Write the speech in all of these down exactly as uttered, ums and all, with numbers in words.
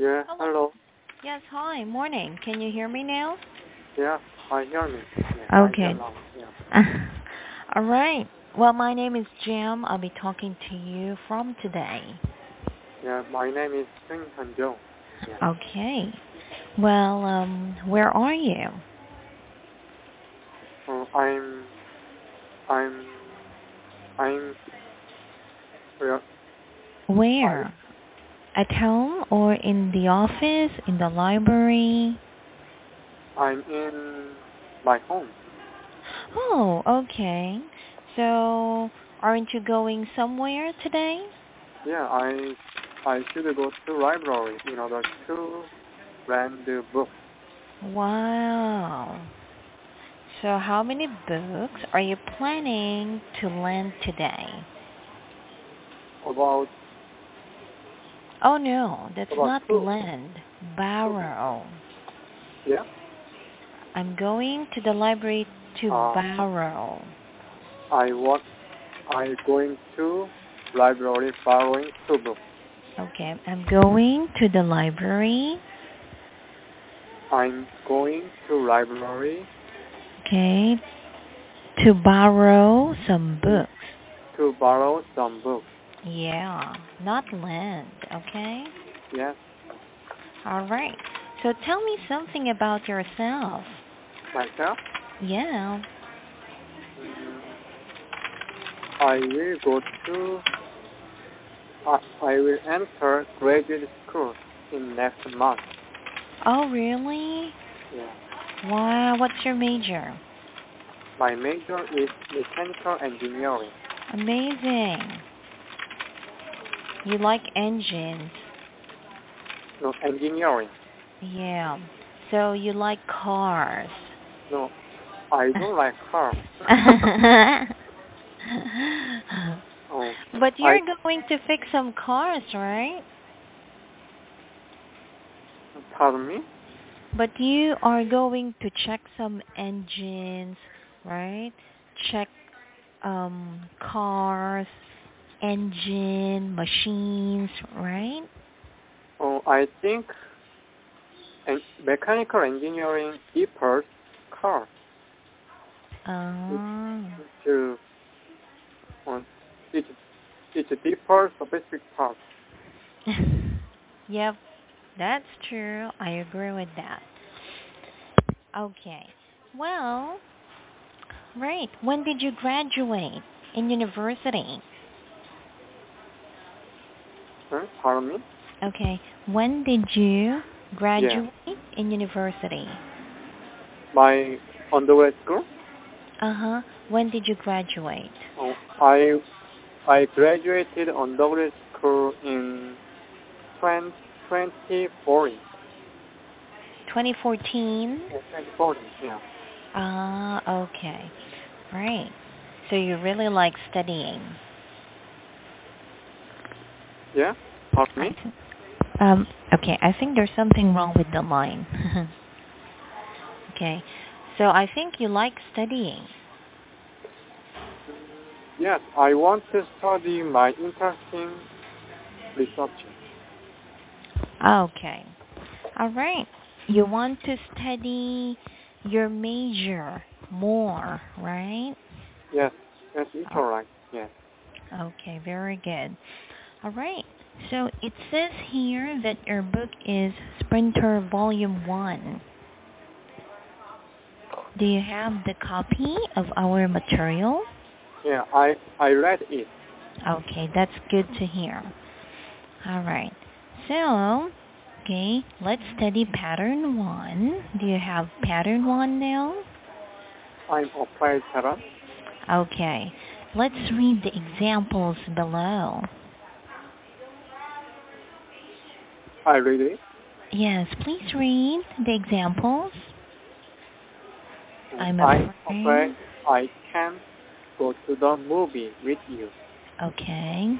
Yeah, Hello. hello. Yes, hi. Morning. Can you hear me now? Yeah, I hear me. Yeah, I hear Okay. now. Yeah. All right. Well, my name is Jim. I'll be talking to you from today. Yeah, my name is Sung Han Jong. Yeah. Okay. Well, um, where are you? Uh, I'm, I'm, I'm, well, I, Where? At home or in the office, in the library? I'm in my home. Oh, okay. So, aren't you going somewhere today? Yeah, I, I should go to library in order to rent the book. Wow. So how many books are you planning to lend today? About, Oh no, that's about not two. lend, two. borrow. Yeah. I'm going to the library to Uh, borrow. I want, I going to library borrowing two books. Okay, I'm going to the library. I'm going to library Okay, to borrow some books. to borrow some books. Yeah, not lend, okay? Yes, All right. So tell me something about yourself. myself. Yeah. Mm, I will go to. I I will enter graduate school in next month. Oh, really? Yeah. Wow, what's your major? My major is mechanical engineering. Amazing. You like engines. No, engineering. Yeah. So you like cars. No, I don't like car. oh, But I you're going to fix some cars, right? pardon me. But you are going to check some engines, right? Check um cars, engine, machines, right? Oh, I think en- mechanical engineering differs car Oh. to on each each differs specific part. Yep, that's true. I agree with that. Okay. Well, right. When did you graduate in university? Huh? Pardon me. Okay. When did you Yeah. graduate in university? My undergrad school. Uh-huh. When did you graduate? Oh, I I graduated undergrad school in twenty fourteen. twenty fourteen? Yeah, twenty fourteen. Yeah. Ah, okay. Right. So you really like studying. Yeah. Pardon I me. th- um okay, I think there's something wrong with the line. Okay. So I think you like studying. Yes, I want to study my interesting researching. Okay. All right. You want to study your major more, right? Yes. Yes, it's Oh, alright. Yes. okay, very good. All right. So it says here that your book is Sprinter Volume one. Do you have the copy of our material? Yeah, I I read it. Okay, that's good to hear. All right. So, okay, let's study pattern one. Do you have pattern one now? I'm applied pattern. Okay, let's read the examples below. I read it. Yes, please read the examples. Uh, I'm I'm afraid afraid. I can't go to the movie with you. Okay.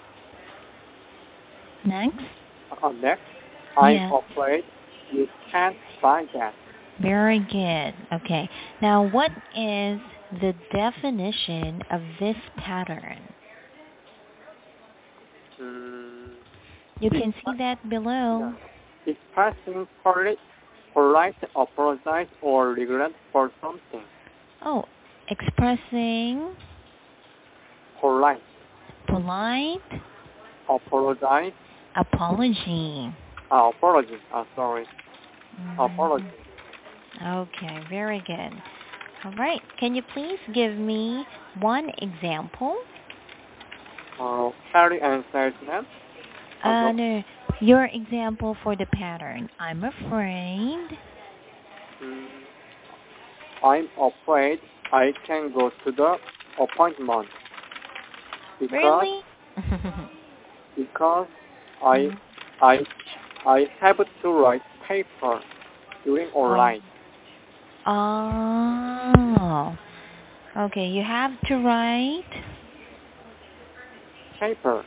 Next. Uh, next, I'm Yes. afraid you can't buy that. Very good. Okay. Now, what is the definition of this pattern? Mm, You it, can see that yeah, below. expressing polite, polite apologize or regret for something. Oh, expressing Polite, polite apologize, apology. uh, apology, uh, sorry, Mhm. apology. Okay, very good. All right. Can you please give me one example? Uh, Harry and salesman. Uh, no, your example for the pattern. I'm afraid. Mm, I'm afraid I can go to the appointment because Really? because I I I have to write paper during online. Oh. Okay, you have to write Paper.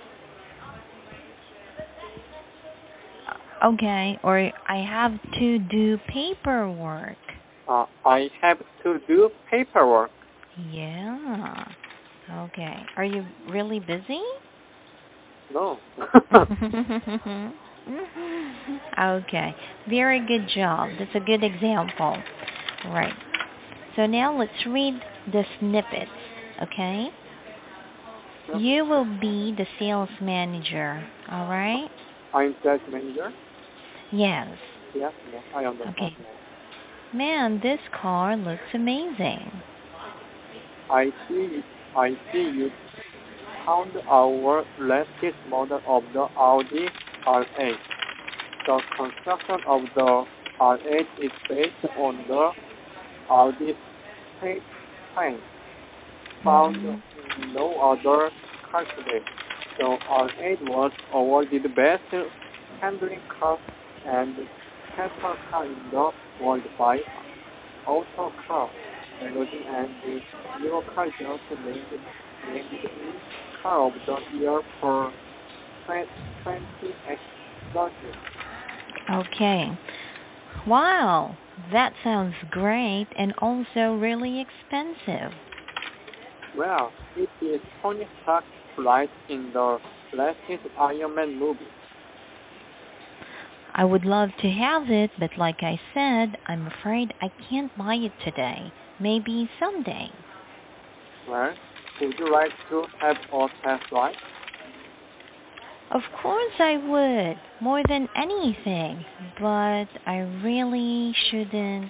Okay, or I have to do paperwork. Uh, I have to do paperwork. Yeah. Okay. Are you really busy? No. Okay. Very good job. That's a good example. Right. So now let's read the snippets, okay? Yep. You will be the sales manager, all right? I'm sales manager. Yes. Yes, yes, I understand. Okay. Man, this car looks amazing. I see. I see you found our latest model of the Audi R eight. The construction of the R eight is based on the Audi paint found Mm-hmm. in no other car today. The R eight was awarded best handling car and petrol car in the world by Auto Car magazine, and the Eurocar just named named it Car of the Year for twenty thirteen. Okay. Wow, that sounds great and also really expensive. Well, it is Tony Stark's flight in the latest Iron Man movie. I would love to have it, but like I said, I'm afraid I can't buy it today. Maybe someday. Well, would you like to have a test ride? Of course I would, more than anything, but I really shouldn't.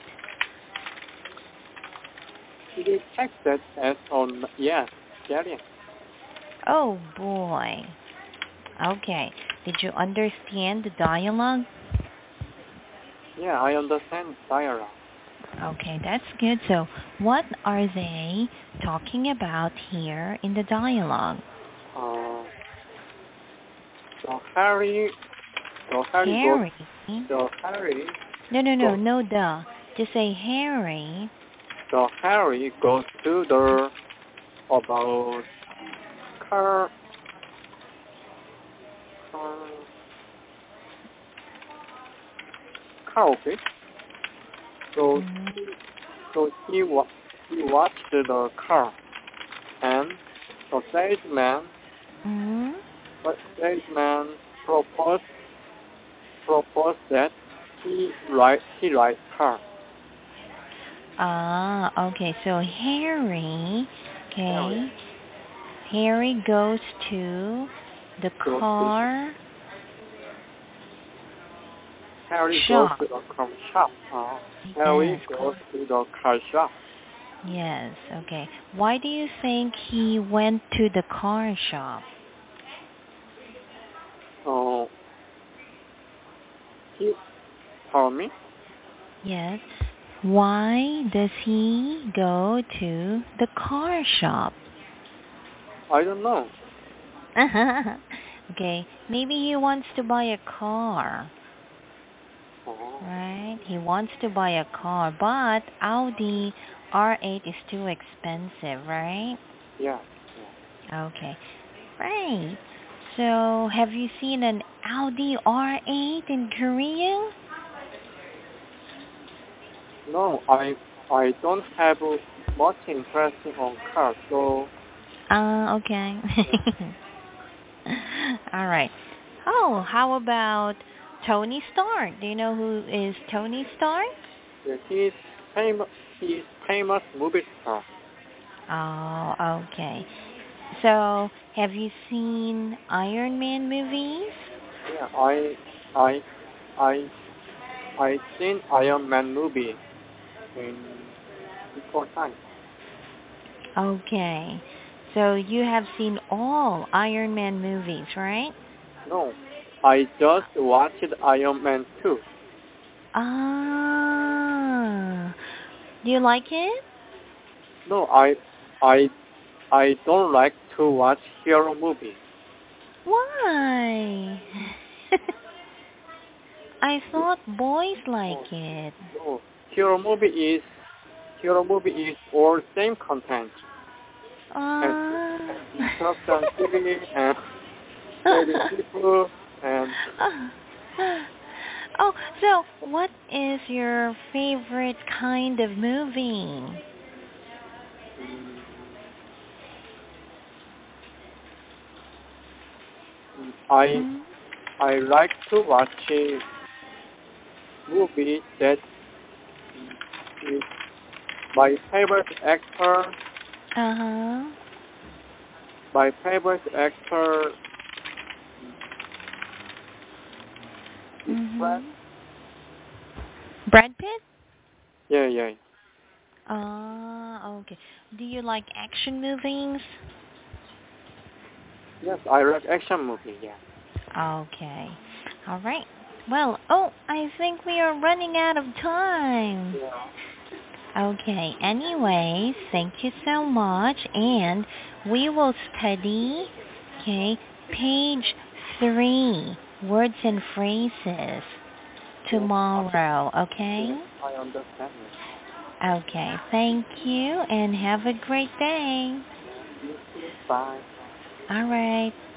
It is texted as on yes, getting. Oh boy. Okay, did you understand the dialogue? Yeah, I understand dialogue. Okay, that's good. So what are they talking about here in the dialogue? Uh, so Harry, so Harry Harry. goes, so Harry, No, no, no, go, no duh. Just say Harry. so Harry goes to the about car, car, car office. So Mm-hmm. he, so he wa- he watched the car, and the salesman, Mm-hmm. the salesman proposed proposed that he ride he ride car. Ah, okay. So Harry, Harry okay. Harry goes to the goes to car Harry goes shop. to the car shop. Uh, Harry Yes. goes to the car shop. Yes, okay. Why do you think he went to the car shop? So he told me, Yes. Why does he go to the car shop? I don't know. Okay, maybe he wants to buy a car, Oh, right? He wants to buy a car, but Audi R eight is too expensive, right? yeah. Okay, right. So, have you seen an Audi R eight in Korea? No, I I don't have much interest on cars, so Uh, okay. All right. Oh, how about Tony Stark. Do you know who is Tony Stark? Yeah, he is famous. He is famous movie star. Oh, okay. So, have you seen Iron Man movies? Yeah, I I I I seen Iron Man movie in before time. Okay. So, you have seen all Iron Man movies, right? No, I just watched Iron Man two. Ah. Do you like it? No, I I I don't like to watch hero movie. Why? I thought boys like No, it. no, hero movie is hero movie is all same content and Uh, and destruction city and saving people and oh, so what is your favorite kind of movie? mm, mm, I Hmm? I like to watch a movie that mm, is my favorite actor. Uh-huh. My favorite actor is Brad. Mm-hmm. Brad Pitt? Yeah, yeah. Ah, okay. Do you like action movies? Yes, I like action movie. Yeah. Okay. All right. Well, oh, I think we are running out of time. Yeah. Okay. Anyways, thank you so much. And we will study, okay, page three, words and phrases, Yes. tomorrow. Yes, Okay? I understand. Okay. Thank you and have a great day. Yeah. You too. Bye. All right.